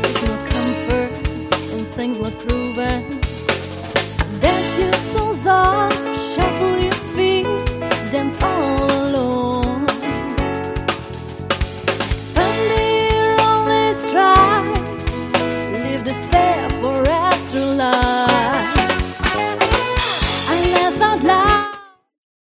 There's no comfort in things not proven. Dance your souls off